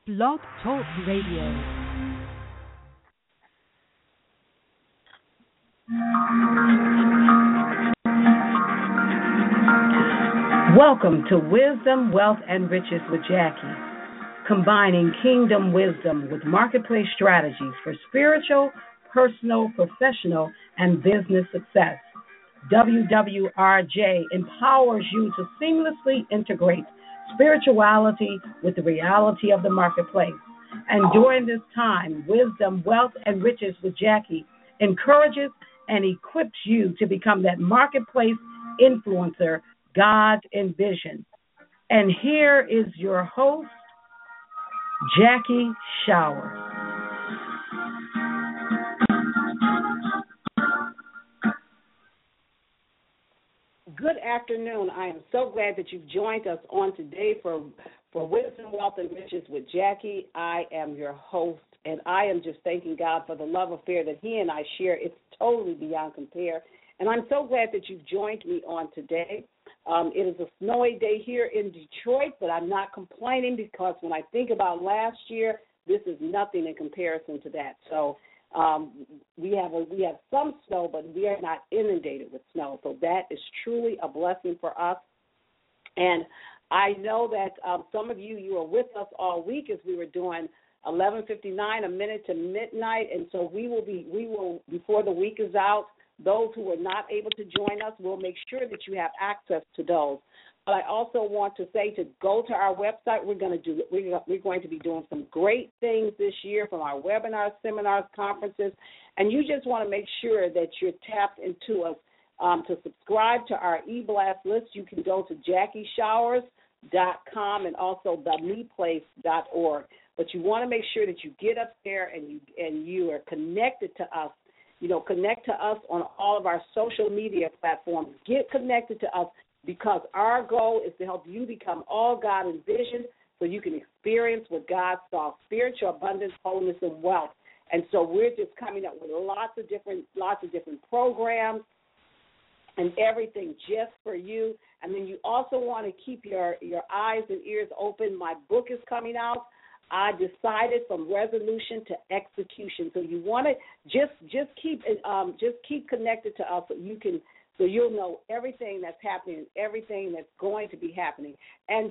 Blog Talk Radio. Welcome to Wisdom, Wealth, and Riches with Jackie, combining kingdom wisdom with marketplace strategies for spiritual, personal, professional, and business success. WWRJ empowers you to seamlessly integrate spirituality with the reality of the marketplace. And during this time, Wisdom, Wealth, and Riches with Jackie encourages and equips you to become that marketplace influencer God envisioned. And here is your host, Jackie Showers. Good afternoon. I am so glad that you've joined us on today for Wisdom, Wealth, and Riches with Jackie. I am your host, and I am just thanking God for the love affair that he and I share. It's totally beyond compare, and I'm so glad that you've joined me on today. It is a snowy day here in Detroit, but I'm not complaining because when I think about last year, this is nothing in comparison to that. So we have some snow, but we are not inundated with snow. So that is truly a blessing for us. And I know that some of you were with us all week as we were doing 11:59, a minute to midnight, and so we will before the week is out. Those who are not able to join us, we'll make sure that you have access to those. But I also want to say to go to our website. We're going to be doing some great things this year from our webinars, seminars, conferences, and you just want to make sure that you're tapped into us. To subscribe to our e-blast list, you can go to JackieShowers.com and also themeplace.org. But you want to make sure that you get up there and you are connected to us. You know, connect to us on all of our social media platforms. Get connected to us because our goal is to help you become all God envisioned so you can experience what God saw, spiritual abundance, wholeness, and wealth. And so we're just coming up with lots of different programs and everything just for you. And then you also want to keep your eyes and ears open. My book is coming out. I decided from resolution to execution. So you want to just keep connected to us so you'll know everything that's happening, everything that's going to be happening. And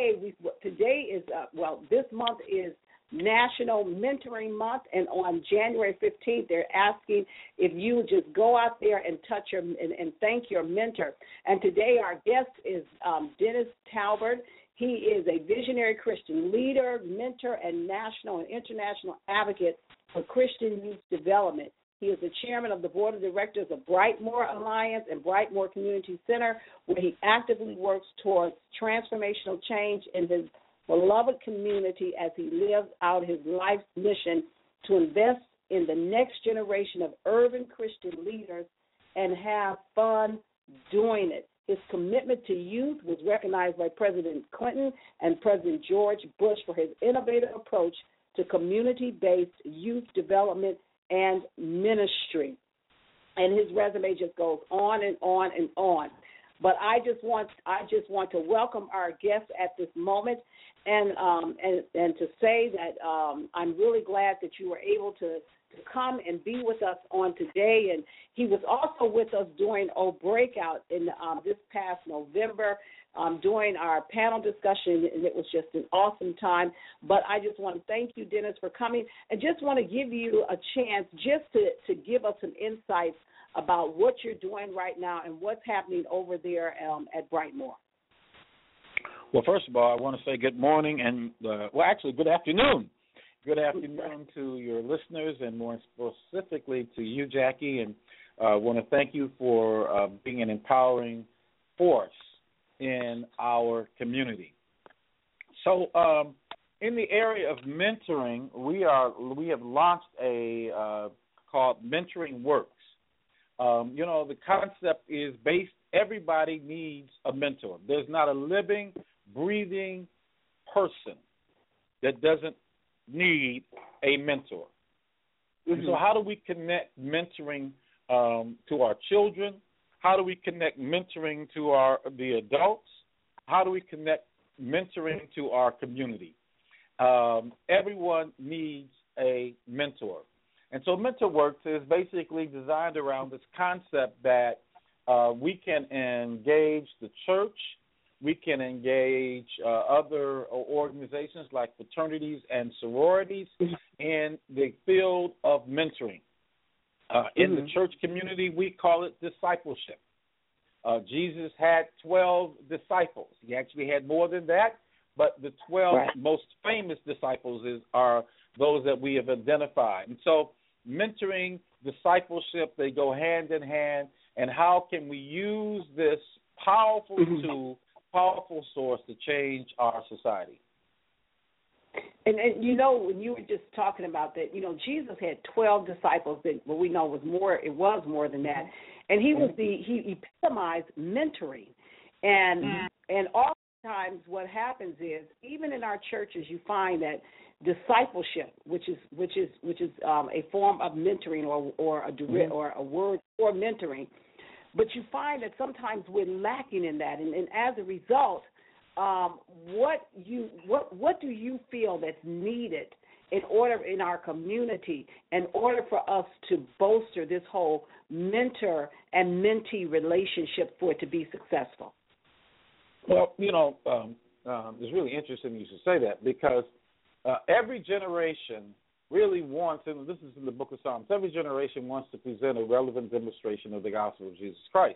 this month is National Mentoring Month, and on January 15th, they're asking if you would just go out there and touch and thank your mentor. And today our guest is Dennis Talbert. He is a visionary Christian leader, mentor, and national and international advocate for Christian youth development. He is the chairman of the board of directors of Brightmoor Alliance and Brightmoor Community Center, where he actively works towards transformational change in his beloved community as he lives out his life's mission to invest in the next generation of urban Christian leaders and have fun doing it. His commitment to youth was recognized by President Clinton and President George Bush for his innovative approach to community-based youth development and ministry. And his resume just goes on and on and on. But I just want to welcome our guest at this moment and to say that I'm really glad that you were able to come and be with us on today. And he was also with us during Breakout in this past November during our panel discussion, and it was just an awesome time. But I just want to thank you, Dennis, for coming, and just want to give you a chance just to give us some insights about what you're doing right now and what's happening over there at Brightmoor. Well, first of all, I want to say good morning and, good afternoon. Good afternoon to your listeners and more specifically to you, Jackie. And I want to thank you for being an empowering force in our community. So in the area of mentoring, we have launched a called Mentoring Works. The concept is everybody needs a mentor. There's not a living, breathing person that doesn't need a mentor. Mm-hmm. So how do we connect mentoring to our children? How do we connect mentoring to the adults? How do we connect mentoring to our community? everyone needs a mentor. And so MentorWorks is basically designed around this concept that we can engage the church, we can engage other organizations like fraternities and sororities in the field of mentoring. In the church community, we call it discipleship. Jesus had 12 disciples. He actually had more than that, but the 12 most famous disciples are those that we have identified. And so mentoring, discipleship, they go hand in hand. And how can we use this powerful tool, powerful source to change our society? And you know, when you were just talking about that, you know, Jesus had 12 disciples that what we know was more. It was more than that, and he epitomized mentoring, and oftentimes what happens is even in our churches you find that discipleship, which is a form of mentoring or a word for mentoring, but you find that sometimes we're lacking in that, and as a result. What do you feel that's needed in our community in order for us to bolster this whole mentor and mentee relationship for it to be successful? Well, you know, it's really interesting you should say that because every generation really wants, and this is in the book of Psalms, every generation wants to present a relevant demonstration of the gospel of Jesus Christ.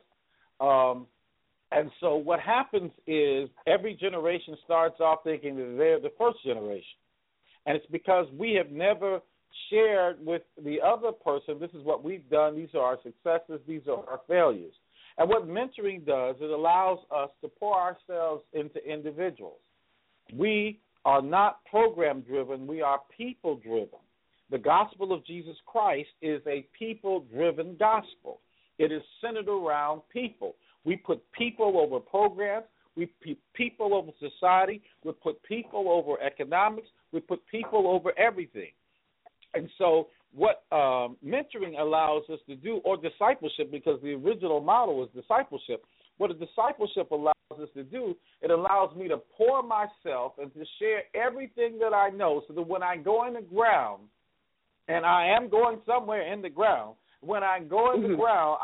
And so what happens is every generation starts off thinking that they're the first generation. And it's because we have never shared with the other person, this is what we've done, these are our successes, these are our failures. And what mentoring does, it allows us to pour ourselves into individuals. We are not program-driven, we are people-driven. The gospel of Jesus Christ is a people-driven gospel. It is centered around people. We put people over programs. We put people over society. We put people over economics. We put people over everything. And so what mentoring allows us to do, or discipleship, because the original model was discipleship, what a discipleship allows us to do, it allows me to pour myself and to share everything that I know so that when I go in the ground, and I am going somewhere in the ground, when I go in the ground,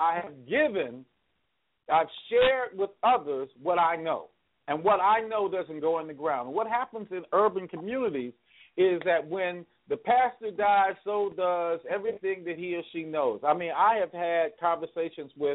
I've shared with others what I know, and what I know doesn't go in the ground. What happens in urban communities is that when the pastor dies, so does everything that he or she knows. I mean, I have had conversations with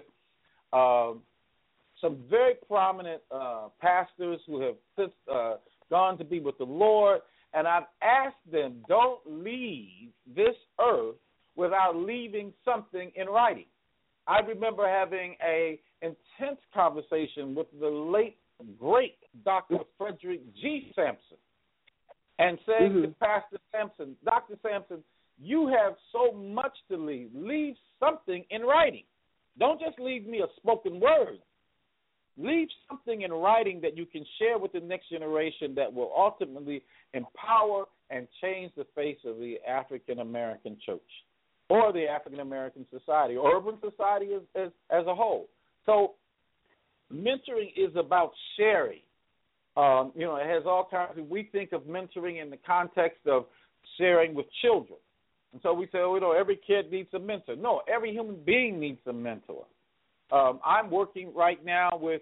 some very prominent pastors who have since gone to be with the Lord, and I've asked them, don't leave this earth without leaving something in writing. I remember having a intense conversation with the late, great Dr. Frederick G. Sampson and saying to Pastor Sampson, Dr. Sampson, you have so much to leave. Leave something in writing. Don't just leave me a spoken word. Leave something in writing that you can share with the next generation that will ultimately empower and change the face of the African-American church or the African-American society, or urban society as a whole. So mentoring is about sharing. It has all kinds of, we think of mentoring in the context of sharing with children. And so we say, every kid needs a mentor. No, every human being needs a mentor. I'm working right now with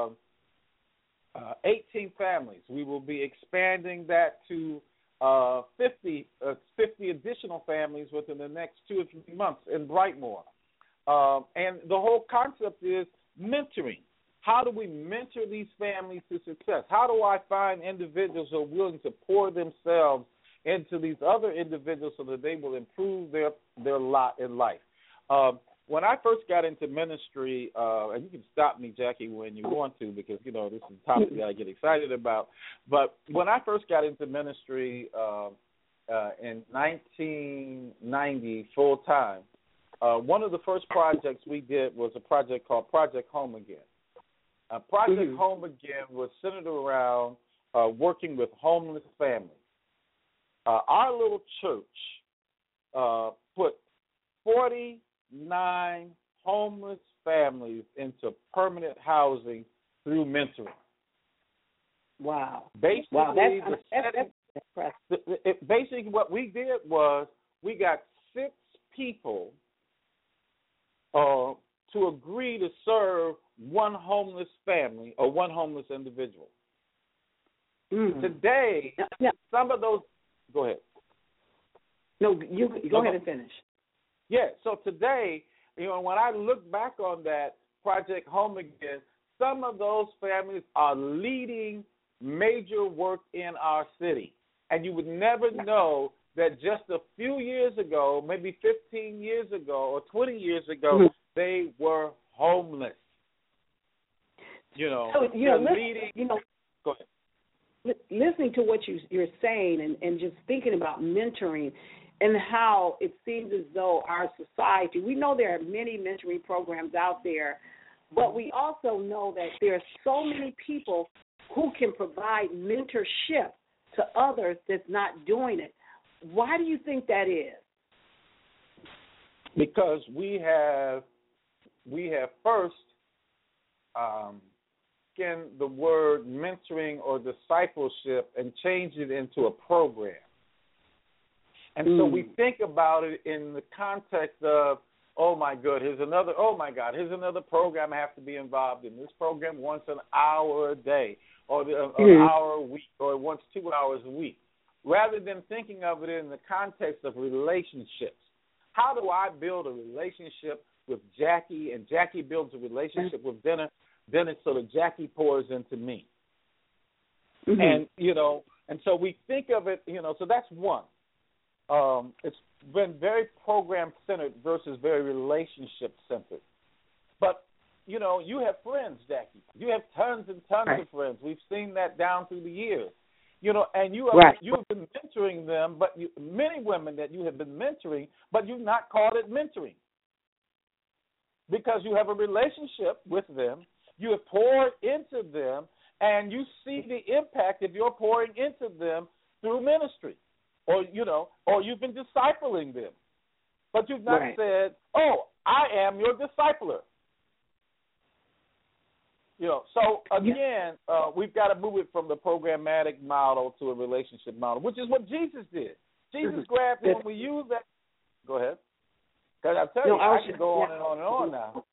18 families. We will be expanding that to 50 additional families within the next 2 or 3 months in Brightmoor. And the whole concept is mentoring. How do we mentor these families to success? How do I find individuals who are willing to pour themselves into these other individuals so that they will improve their lot in life? When I first got into ministry, and you can stop me, Jackie, when you want to, because, this is a topic that I get excited about. But when I first got into ministry in 1990 full-time, one of the first projects we did was a project called Project Home Again. Project Home Again was centered around working with homeless families. Our little church put 49 homeless families into permanent housing through mentoring. Wow. Basically, wow, that's Basically what we did was we got 6 people to agree to serve one homeless family or one homeless individual. Today, some of those. Go ahead. No, you go ahead and finish. Yeah. So today, when I look back on that Project Home Again, some of those families are leading major work in our city, and you would never know that just a few years ago, maybe 15 years ago or 20 years ago, they were homeless. Leading. Go ahead. Listening to what you're saying and just thinking about mentoring and how it seems as though our society, we know there are many mentoring programs out there, but we also know that there are so many people who can provide mentorship to others that's not doing it. Why do you think that is? Because we have first taken the word mentoring or discipleship and changed it into a program. And so we think about it in the context of, oh my God, here's another program I have to be involved in. This program once an hour a day, or an hour a week, or once 2 hours a week, rather than thinking of it in the context of relationships. How do I build a relationship with Jackie, and Jackie builds a relationship with Dennis so that Jackie pours into me? And, and so we think of it, so that's one. It's been very program-centered versus very relationship-centered. But, you have friends, Jackie. You have tons and tons of friends. We've seen that down through the years. And you have been mentoring them, but many women that you have been mentoring, but you've not called it mentoring. Because you have a relationship with them, you have poured into them, and you see the impact of your pouring into them through ministry. Or you've been discipling them. But you've not said, oh, I am your discipler. So again, we've got to move it from the programmatic model to a relationship model, which is what Jesus did. Jesus grabbed it when we use that. Go ahead. Because I tell you, I can go on and on and on now.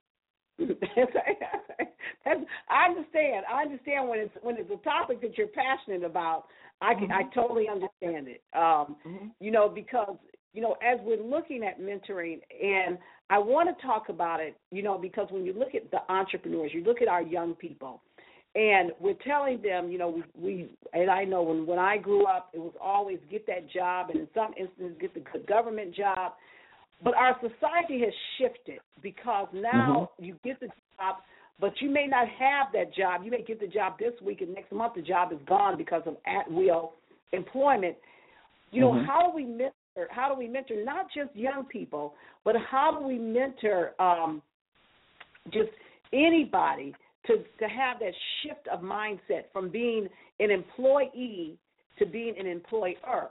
I understand when it's a topic that you're passionate about. I totally understand it. Because as we're looking at mentoring, and I want to talk about it, because when you look at the entrepreneurs, you look at our young people, and we're telling them, and I know when I grew up, it was always get that job, and in some instances get the government job. But our society has shifted because now you get the job, but you may not have that job. You may get the job this week, and next month the job is gone because of at-will employment. How do we mentor? How do we mentor not just young people, but how do we mentor just anybody to have that shift of mindset from being an employee to being an employer?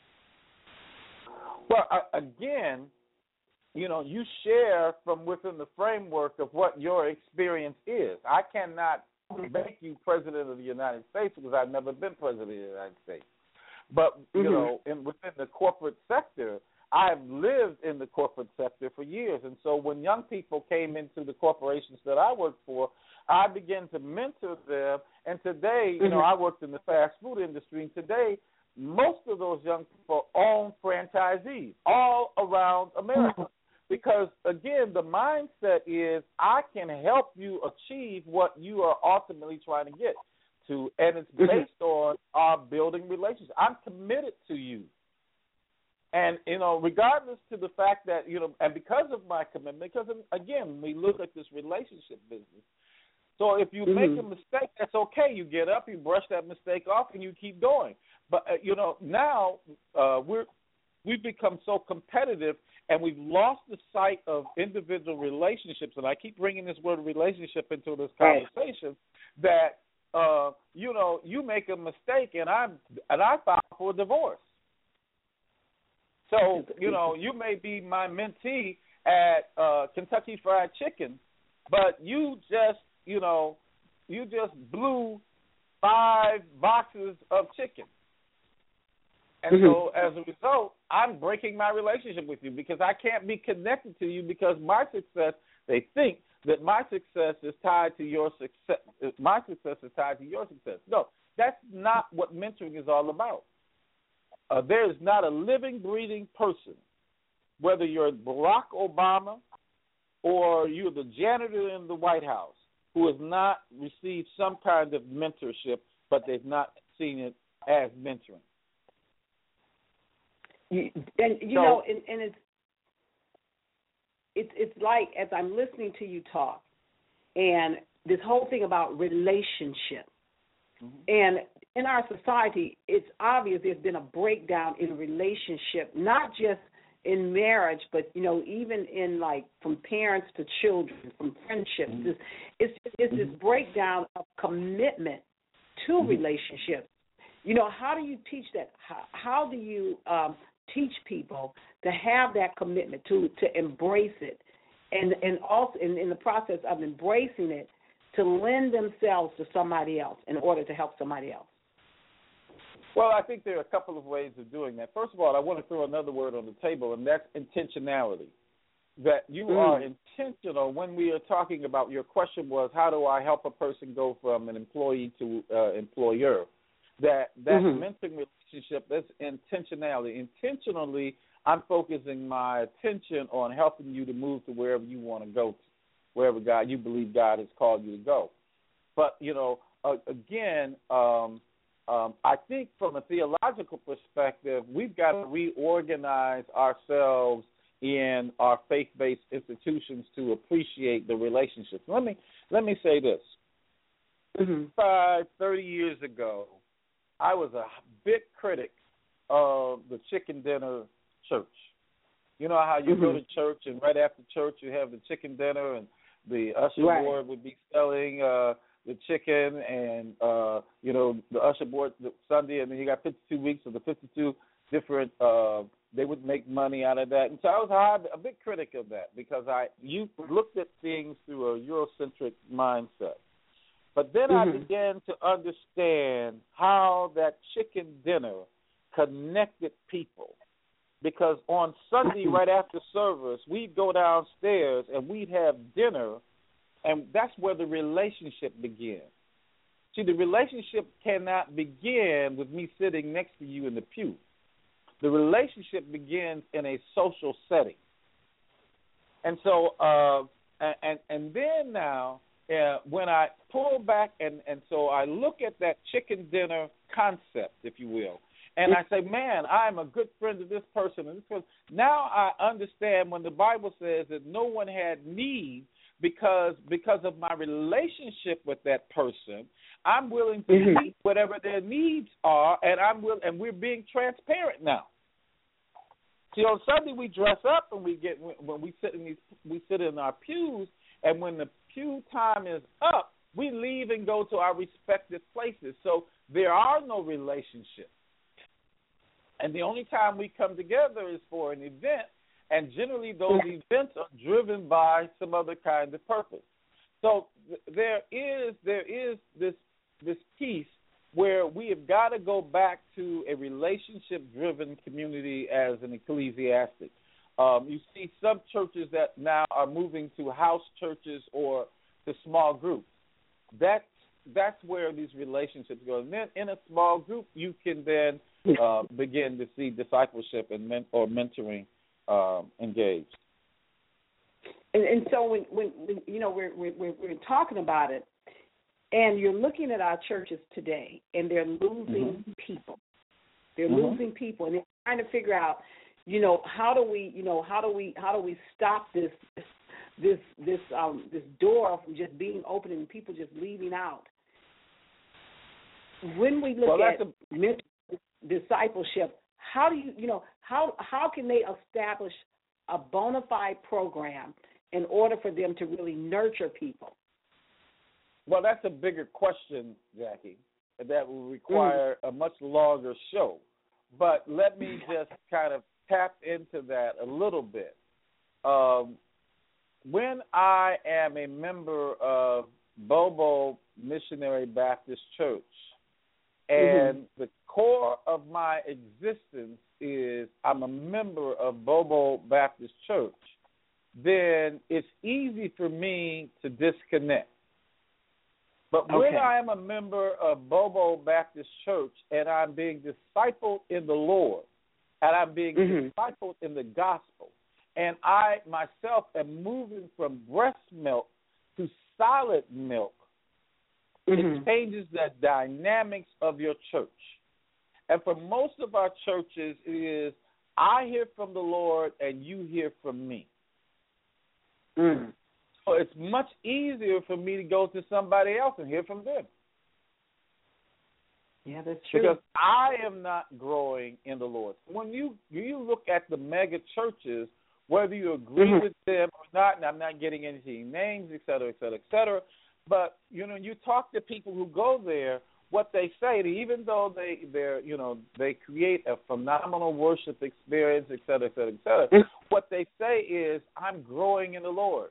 Well, again, you share from within the framework of what your experience is. I cannot make you president of the United States because I've never been president of the United States. But, within the corporate sector, I've lived in the corporate sector for years. And so when young people came into the corporations that I worked for, I began to mentor them. And today, I worked in the fast food industry. And today, most of those young people own franchisees all around America. Because, again, the mindset is I can help you achieve what you are ultimately trying to get to, and it's based on our building relationships. I'm committed to you. And, regardless to the fact that, and because of my commitment, because, again, we look at this relationship business. So if you make a mistake, that's okay. You get up, you brush that mistake off, and you keep going. But, now we've become so competitive, and we've lost the sight of individual relationships. And I keep bringing this word relationship into this conversation that, you make a mistake, and I file for a divorce. So, you may be my mentee at Kentucky Fried Chicken, but you just blew 5 boxes of chicken. And so as a result, I'm breaking my relationship with you because I can't be connected to you because my success, they think that my success is tied to your success. My success is tied to your success. No, that's not what mentoring is all about. There is not a living, breathing person, whether you're Barack Obama or you're the janitor in the White House, who has not received some kind of mentorship, but they've not seen it as mentoring. It's like as I'm listening to you talk, and this whole thing about relationship, and in our society, it's obvious there's been a breakdown in relationship, not just in marriage, but even in like from parents to children, from friendships. It's this breakdown of commitment to relationships. How do you teach that? How do you teach people to have that commitment to embrace it, and also in the process of embracing it, to lend themselves to somebody else in order to help somebody else? Well, I think there are a couple of ways of doing that. First of all, I want to throw another word on the table, and that's intentionality. That you are intentional when we are talking about, your question was, how do I help a person go from an employee to employer? That mentoring relationship, that's intentionality. Intentionally, I'm focusing my attention on helping you to move to wherever you want to go to, wherever you believe God has called you to go. But, again, I think from a theological perspective, we've got to reorganize ourselves in our faith-based institutions to appreciate the relationships. Let me say this. 30 years ago, I was a big critic of the chicken dinner church. You know how you go to church and right after church you have the chicken dinner and the usher board would be selling the chicken and, the usher board Sunday, and then you got 52 weeks of the 52 different, they would make money out of that. And so I was a big critic of that because you looked at things through a Eurocentric mindset. But then I began to understand how that chicken dinner connected people. Because on Sunday, right after service, we'd go downstairs and we'd have dinner, and that's where the relationship begins. See, the relationship cannot begin with me sitting next to you in the pew. The relationship begins in a social setting. And so, and then now, when I pull back and so I look at that chicken dinner concept, if you will, and I say, man, I'm a good friend of this person and this person. Now I understand when the Bible says that no one had need because of my relationship with that person, I'm willing to meet whatever their needs are, and we're being transparent now. See, on Sunday we dress up and when we sit in our pews, and when the pew time is up, we leave and go to our respective places. So there are no relationships. And the only time we come together is for an event, and generally those events are driven by some other kind of purpose. So there is this piece where we have got to go back to a relationship-driven community as an ecclesiastic. You see some churches that now are moving to house churches or to small groups. That's where these relationships go. And then in a small group, you can then begin to see discipleship and mentoring engaged. And so when we're talking about it, and you're looking at our churches today, and they're losing people. They're losing people, and they're trying to figure out, how do we stop this door from just being open and people just leaving out. When we look at discipleship, how do how can they establish a bona fide program in order for them to really nurture people? Well, that's a bigger question, Jackie, that will require a much longer show. But let me just kind of tap into that a little bit. When I am a member of Bobo Missionary Baptist Church, and the core of my existence is I'm a member of Bobo Baptist Church, then it's easy for me to disconnect. But when I am a member of Bobo Baptist Church and I'm being discipled in the Lord, and I'm being discipled in the gospel, and I myself am moving from breast milk to solid milk, it changes the dynamics of your church. And for most of our churches, it is I hear from the Lord and you hear from me. So it's much easier for me to go to somebody else and hear from them. Yeah, that's true. Because I am not growing in the Lord. When you look at the mega churches, whether you agree with them or not, and I'm not getting into names, et cetera, et cetera, et cetera, but, you talk to people who go there, what they say, even though they create a phenomenal worship experience, et cetera, et cetera, et cetera, what they say is, I'm growing in the Lord.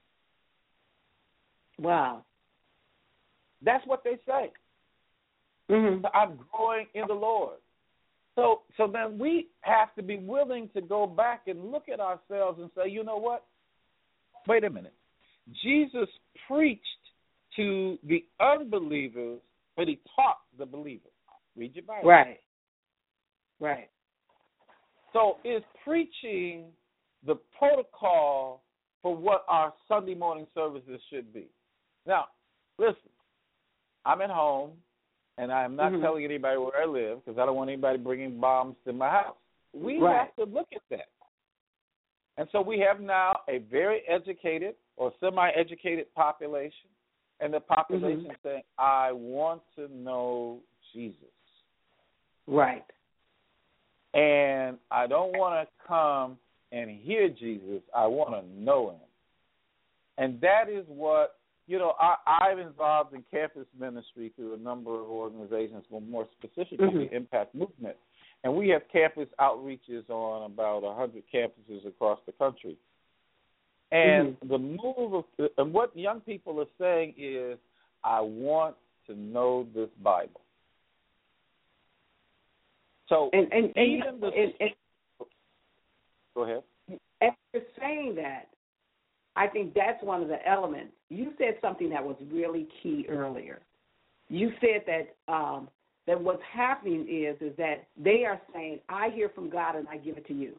Wow. That's what they say. I'm growing in the Lord. So then we have to be willing to go back and look at ourselves and say, you know what? Wait a minute. Jesus preached to the unbelievers, but he taught the believers. Read your Bible. Right. So is preaching the protocol for what our Sunday morning services should be? Now, listen, I'm at home, and I am not telling anybody where I live because I don't want anybody bringing bombs to my house. We have to look at that. And so we have now a very educated or semi-educated population, and the population saying, I want to know Jesus. Right. And I don't want to come and hear Jesus. I want to know him. And that is what, I'm involved in campus ministry through a number of organizations, but more specifically the Impact Movement. And we have campus outreaches on about 100 campuses across the country. And the move and what young people are saying is, I want to know this Bible. So go ahead. As you're saying that, I think that's one of the elements. You said something that was really key earlier. You said that that what's happening is that they are saying, I hear from God and I give it to you.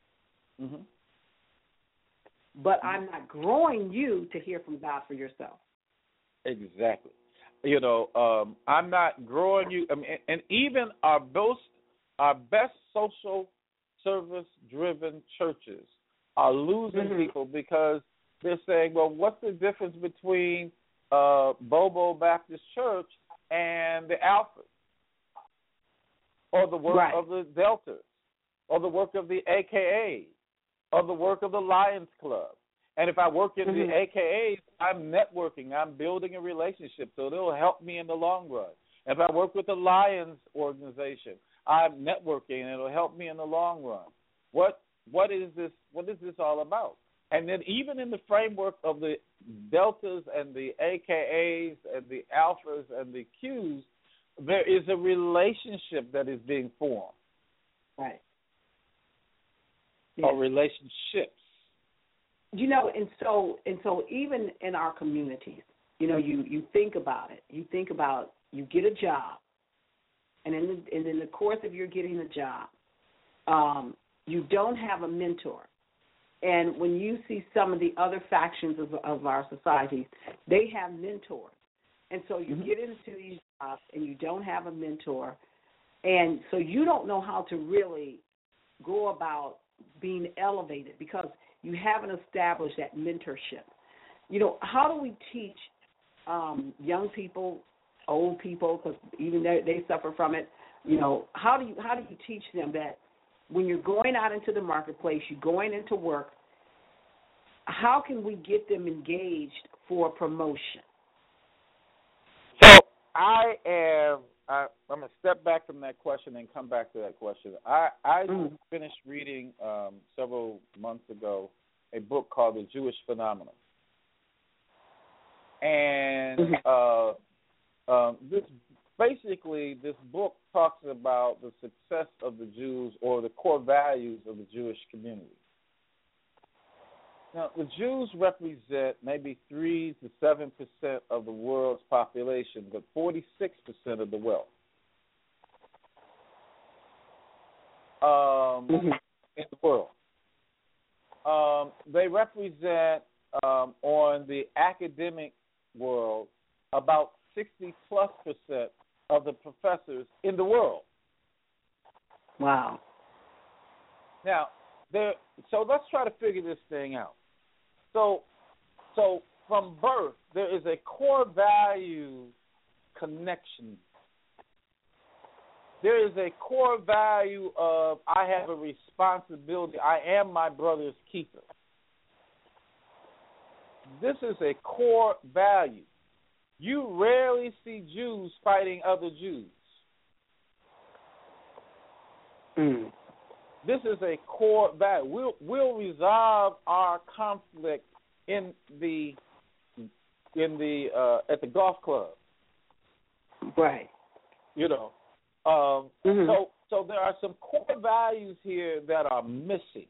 But I'm not growing you to hear from God for yourself. Exactly. I'm not growing you. I mean, and even our best social service-driven churches are losing people because they're saying, well, what's the difference between Bobo Baptist Church and the Alphas, or the work of the Deltas, or the work of the AKAs, or the work of the Lions Club? And if I work in the AKAs, I'm networking, I'm building a relationship, so it'll help me in the long run. If I work with the Lions organization, I'm networking, and it'll help me in the long run. What is this all about? And then even in the framework of the Deltas and the AKAs and the Alphas and the Qs, there is a relationship that is being formed. Right. Or relationships. And so even in our communities, you think about it. You think about you get a job, and in the course of your getting a job, you don't have a mentor. And when you see some of the other factions of our society, they have mentors. And so you get into these jobs and you don't have a mentor, and so you don't know how to really go about being elevated because you haven't established that mentorship. How do we teach young people, old people, because even they suffer from it? How do you teach them that when you're going out into the marketplace, you're going into work, how can we get them engaged for promotion? So I'm going to step back from that question and come back to that question. I finished reading several months ago a book called The Jewish Phenomenon. And basically, this book talks about the success of the Jews or the core values of the Jewish community. Now, the Jews represent maybe 3 to 7% of the world's population, but 46% of the wealth. In the world. They represent, on the academic world, about 60+% of the professors in the world. Wow. Now, so let's try to figure this thing out. So from birth, there is a core value connection. There is a core value of I have a responsibility. I am my brother's keeper. This is a core value. You rarely see Jews fighting other Jews. This is a core value. We'll resolve our conflict at the golf club. Right. You know. So there are some core values here that are missing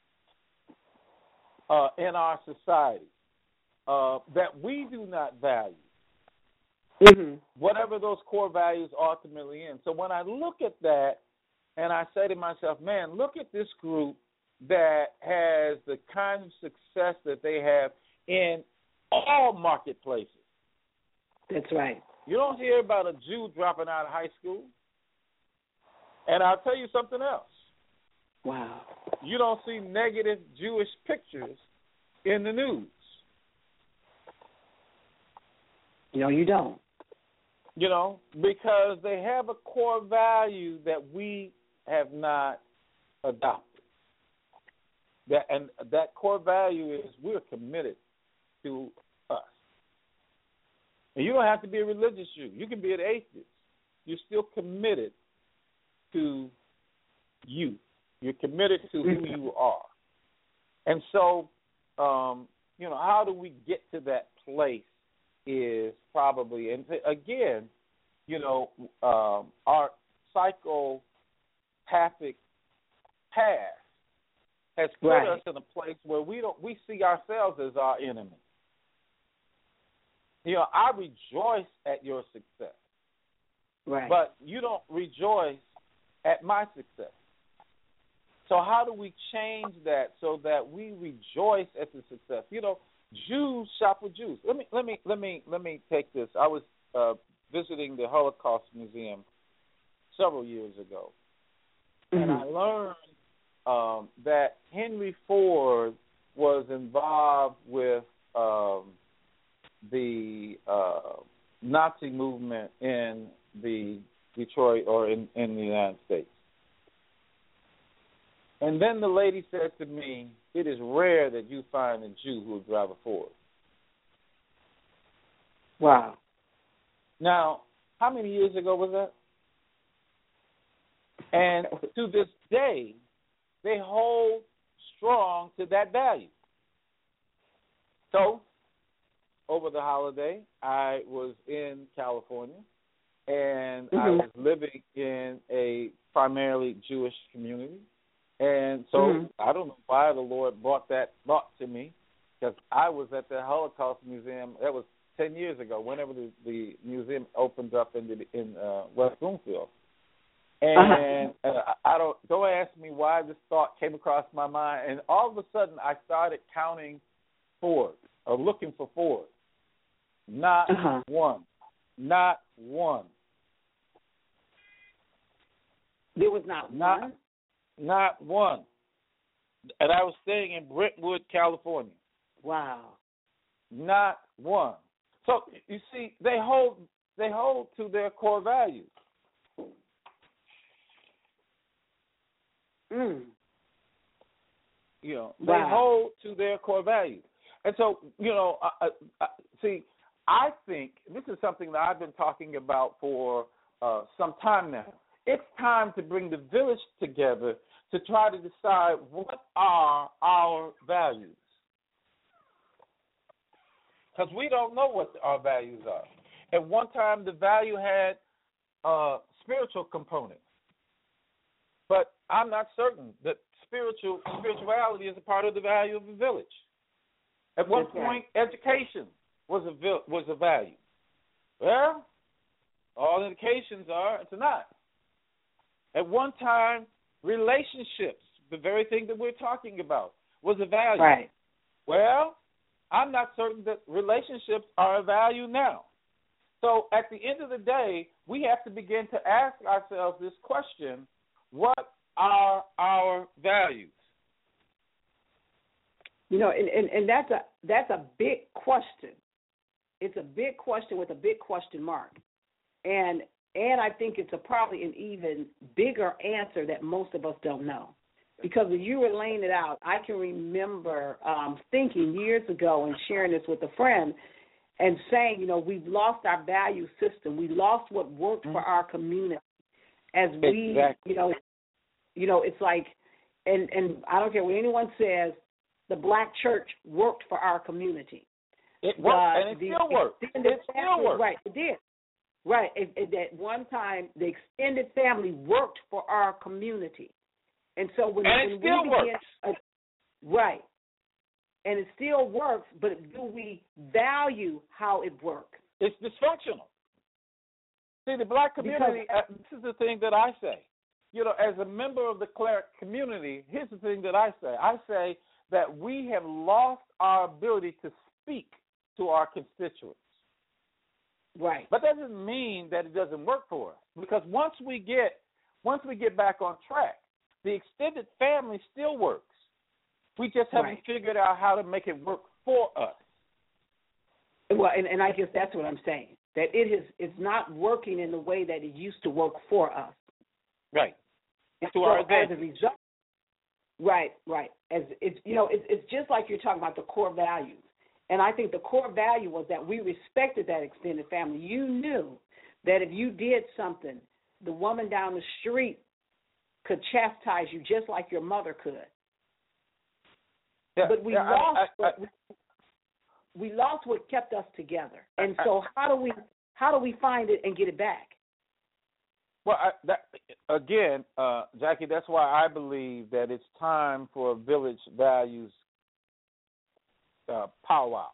in our society that we do not value. Whatever those core values ultimately in. So when I look at that and I say to myself, man, look at this group that has the kind of success that they have in all marketplaces. That's right. You don't hear about a Jew dropping out of high school. And I'll tell you something else. Wow. You don't see negative Jewish pictures in the news. No, you don't. You know, because they have a core value that we have not adopted. That core value is we're committed to us. And you don't have to be a religious Jew. You can be an atheist. You're still committed to you. You're committed to who you are. And so, how do we get to that place is probably, and again, our psychopathic past has put us in a place where we see ourselves as our enemy. I rejoice at your success. Right. But you don't rejoice at my success. So how do we change that so that we rejoice at the success? Jews shop with Jews. Let me take this. I was visiting the Holocaust Museum several years ago, and I learned that Henry Ford was involved with the Nazi movement in the Detroit or in the United States. And then the lady said to me, it is rare that you find a Jew who would drive a Ford. Wow. Now, how many years ago was that? And to this day, they hold strong to that value. So, over the holiday, I was in California, and I was living in a primarily Jewish community. And so I don't know why the Lord brought that thought to me, because I was at the Holocaust Museum. That was 10 years ago, whenever the museum opened up in West Bloomfield. And don't ask me why this thought came across my mind. And all of a sudden, I started counting Fords or looking for Fords. Not one. Not one. There was not one? Not one. And I was staying in Brentwood, California. Wow. Not one. So you see, they hold to their core values. They hold to their core values. And so, see, I think this is something that I've been talking about for some time now. It's time to bring the village together to try to decide what are our values. Because we don't know what our values are. At one time, the value had spiritual component. But I'm not certain that spirituality is a part of the value of the village. At one point, education was a value. Well, all indications are it's not. At one time, relationships, the very thing that we're talking about, was a value. Right. Well, I'm not certain that relationships are a value now. So at the end of the day, we have to begin to ask ourselves this question: what are our values? You know, and that's a big question. It's a big question with a big question mark. And I think it's probably an even bigger answer that most of us don't know. Because when you were laying it out, I can remember thinking years ago and sharing this with a friend and saying, you know, we've lost our value system. We lost what worked for our community. As we, exactly. you know, it's like, and I don't care what anyone says, the black church worked for our community. It worked, and it still works. It still works. Right, it did. Right. At one time, the extended family worked for our community. And so when it still works. Right. And it still works, but do we value how it works? It's dysfunctional. See, the black community, this is the thing that I say. You know, as a member of the cleric community, here's the thing that I say. I say that we have lost our ability to speak to our constituents. Right. But that doesn't mean that it doesn't work for us. Because once we get back on track, the extended family still works. We just haven't figured out how to make it work for us. Well, and I guess that's what I'm saying. That it's not working in the way that it used to work for us. Right. And to our advantage. As a result, right. As it's just like you're talking about the core values. And I think the core value was that we respected that extended family. You knew that if you did something, the woman down the street could chastise you just like your mother could. Yeah, but we lost what kept us together. And so how do we find it and get it back? Well, Jackie, that's why I believe that it's time for a village values powwow,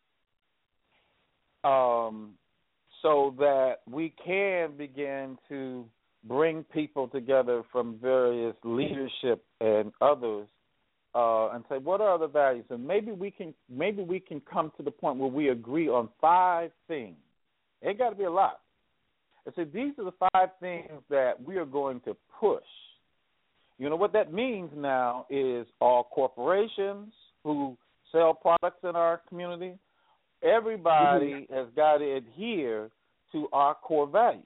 so that we can begin to bring people together from various leadership and others, and say, what are the values? And maybe we can come to the point where we agree on 5 things. It got to be a lot. I said, these are the 5 things that we are going to push. You know what that means now is all corporations who sell products in our community, everybody has got to adhere to our core values.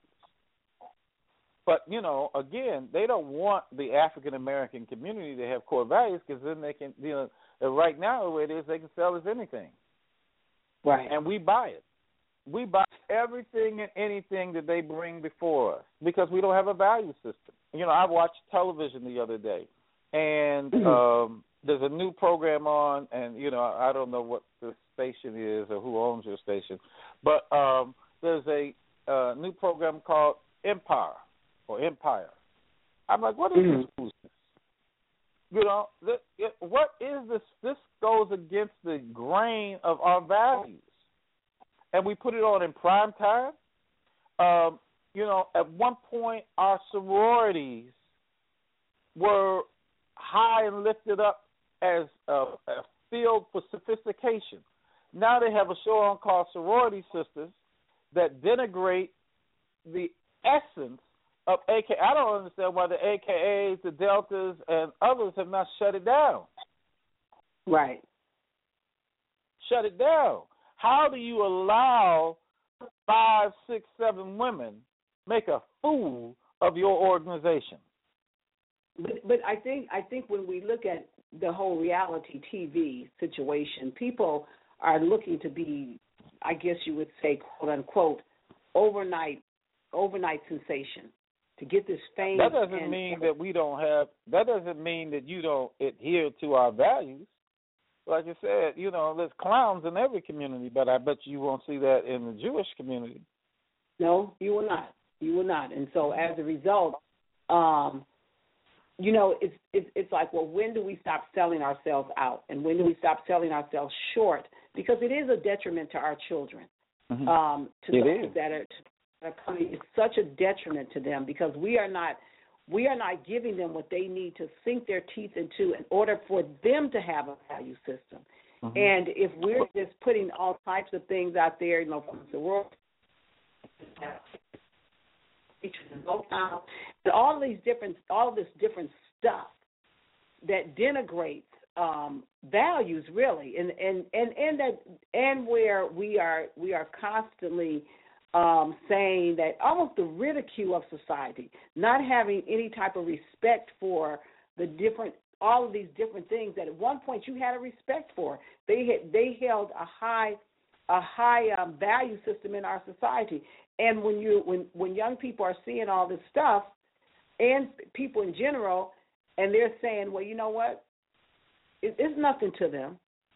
But, you know, again, they don't want the African-American community to have core values because then they can, you know, right now the way it is, they can sell us anything. Right. And we buy it. We buy everything and anything that they bring before us because we don't have a value system. You know, I watched television the other day, and there's a new program on, and, you know, I don't know what the station is or who owns your station, but there's a new program called Empire. I'm like, what is this foolishness? You know, what is this? This goes against the grain of our values. And we put it on in prime time. You know, at one point, our sororities were high and lifted up as a field for sophistication. Now they have a show on called Sorority Sisters that denigrate the essence of AKA. I don't understand why the AKAs, the Deltas, and others have not shut it down. Right. Shut it down. How do you allow 5, 6, 7 women make a fool of your organization? But I think when we look at the whole reality TV situation, people are looking to be, I guess you would say, quote unquote, overnight sensation to get this fame. That doesn't mean that we don't have. That doesn't mean that you don't adhere to our values. Like I said, you know, there's clowns in every community, but I bet you won't see that in the Jewish community. No, you will not. You will not. And so as a result, it's like, well, when do we stop selling ourselves out? And when do we stop selling ourselves short? Because it is a detriment to our children. Mm-hmm. To those that are coming, it's such a detriment to them because we are not giving them what they need to sink their teeth into in order for them to have a value system. Mm-hmm. And if we're just putting all types of things out there, from the world, all this different stuff that denigrates values, really, and where we are constantly saying that almost the ridicule of society, not having any type of respect for all of these different things that at one point you had a respect for. They held a high value system in our society. And when young people are seeing all this stuff, and people in general, and they're saying, well, you know what, it's nothing to them.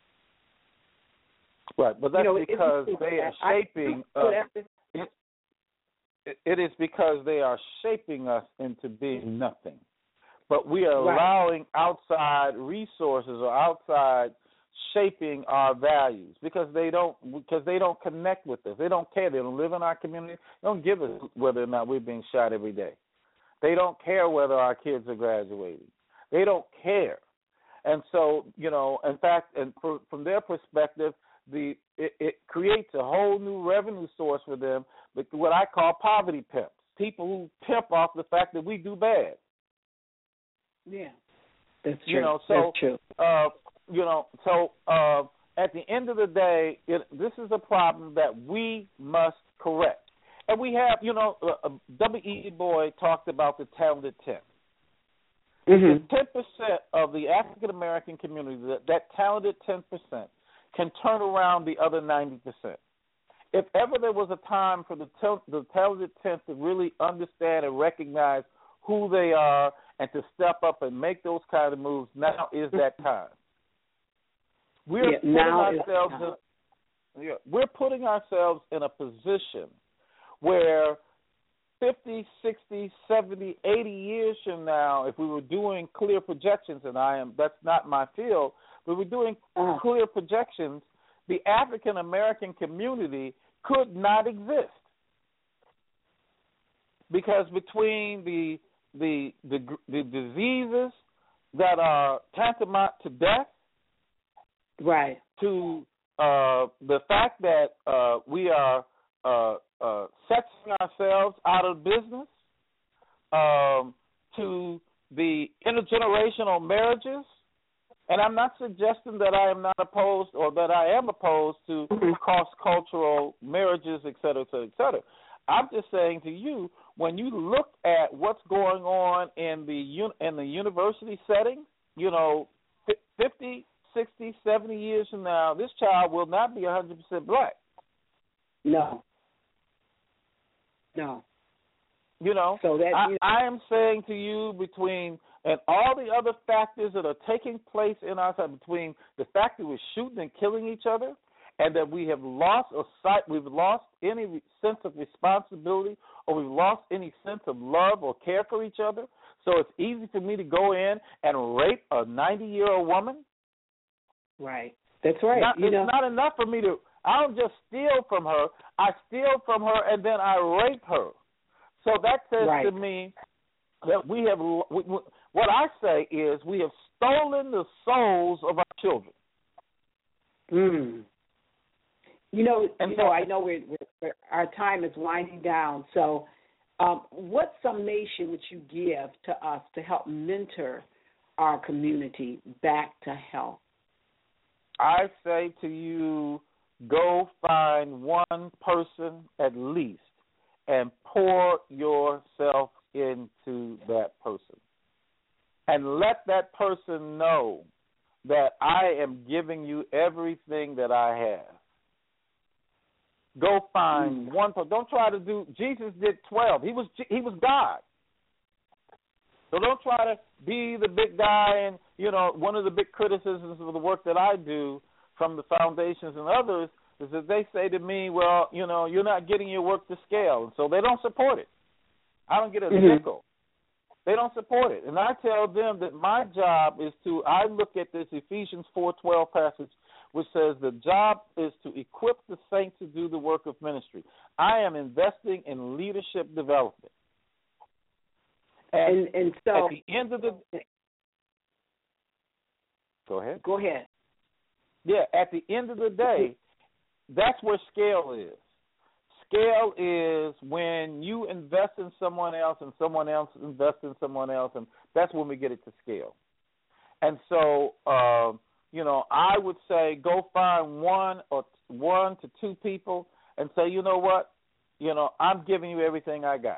Right, but that's because they are shaping us. It is because they are shaping us into being nothing. But we are allowing outside resources or outside shaping our values because they don't connect with us. They don't care. They don't live in our community. They don't give us whether or not we're being shot every day. They don't care whether our kids are graduating. They don't care. And so, in fact, and from their perspective, it creates a whole new revenue source for them with what I call poverty pimps, people who pimp off the fact that we do bad. Yeah, that's true. That's true. So at the end of the day, this is a problem that we must correct. And we have, W.E. Du Bois talked about the talented 10. Mm-hmm. 10% of the African American community, that talented 10%, can turn around the other 90%. If ever there was a time for the talented 10 to really understand and recognize who they are and to step up and make those kind of moves, now is that time. We're putting ourselves in a position where 50, 60, 70, 80 years from now, if we were doing clear projections, and that's not my field, but we're doing clear projections, the African American community could not exist. Because between the diseases that are tantamount to death, right, to the fact that we are setting ourselves out of business, to the intergenerational marriages, and I'm not suggesting that I am not opposed or that I am opposed to cross-cultural marriages, et cetera, et cetera, et cetera. I'm just saying to you, when you look at what's going on in the university setting, 50, 60, 70 years from now, this child will not be 100% black. No. So that I am saying to you, between and all the other factors that are taking place in our time, between the fact that we're shooting and killing each other, and that we have lost we've lost any sense of responsibility, or we've lost any sense of love or care for each other. So it's easy for me to go in and rape a 90-year-old woman. Right. That's right. It's not enough for me to. I don't just steal from her. I steal from her and then I rape her. So that says to me that we have. What I say is we have stolen the souls of our children. I know our time is winding down. So, what summation would you give to us to help mentor our community back to health? I say to you, go find one person at least and pour yourself into that person. And let that person know that I am giving you everything that I have. Go find one person. Don't try to do. Jesus did 12. He was God. So don't try to be the big guy. And one of the big criticisms of the work that I do from the foundations and others is that they say to me, well, you're not getting your work to scale, and so they don't support it. I don't get a nickel. They don't support it. And I tell them that my job is I look at this Ephesians 4:12 passage, which says the job is to equip the saints to do the work of ministry. I am investing in leadership development. And so at the end of the Go ahead. Yeah, at the end of the day, that's where scale is. Scale is when you invest in someone else and someone else invests in someone else, and that's when we get it to scale. And so, I would say go find one to two people and say, you know what, I'm giving you everything I got.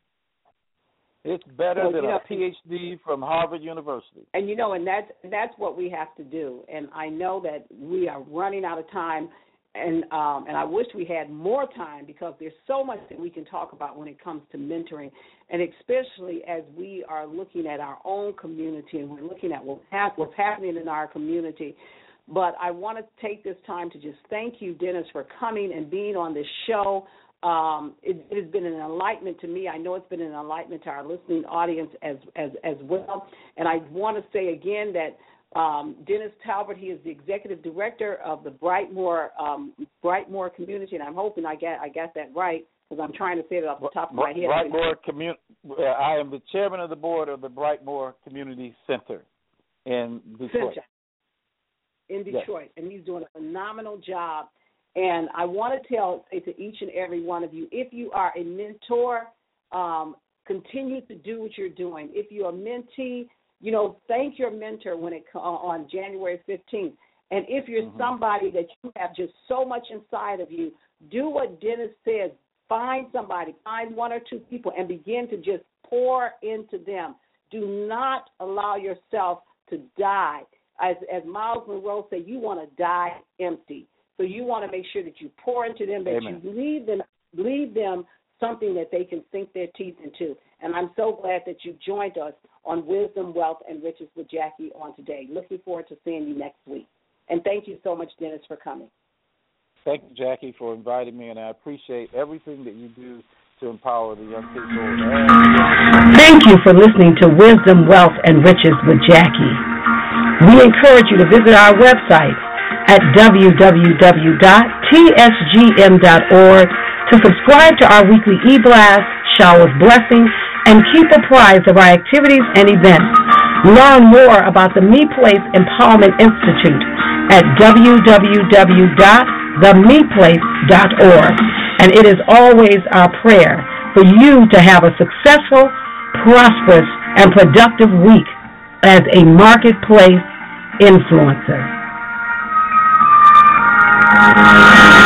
It's better than a PhD from Harvard University. And and that's what we have to do. And I know that we are running out of time, and I wish we had more time because there's so much that we can talk about when it comes to mentoring, and especially as we are looking at our own community and we're looking at what's happening in our community. But I want to take this time to just thank you, Dennis, for coming and being on this show. It has been an enlightenment to me. I know it's been an enlightenment to our listening audience as well. And I want to say again that Dennis Talbert, he is the executive director of the Brightmoor community, and I'm hoping I got that right because I'm trying to say it off the top of my head. I am the chairman of the board of the Brightmoor Community Center in Detroit. Yes. And he's doing a phenomenal job. And I want to say to each and every one of you, if you are a mentor, continue to do what you're doing. If you're a mentee, thank your mentor on January 15th. And if you're somebody that you have just so much inside of you, do what Dennis says. Find somebody, find one or two people, and begin to just pour into them. Do not allow yourself to die. As Miles Monroe said, you want to die empty. So you want to make sure that you pour into them, that Amen. You leave them something that they can sink their teeth into. And I'm so glad that you joined us on Wisdom, Wealth, and Riches with Jackie on today. Looking forward to seeing you next week. And thank you so much, Dennis, for coming. Thank you, Jackie, for inviting me, and I appreciate everything that you do to empower the young people. Thank you for listening to Wisdom, Wealth, and Riches with Jackie. We encourage you to visit our website at www.tsgm.org to subscribe to our weekly e-blast, shower of blessings, and keep apprised of our activities and events. Learn more about the Me Place Empowerment Institute at www.themeplace.org. And it is always our prayer for you to have a successful, prosperous, and productive week as a marketplace influencer.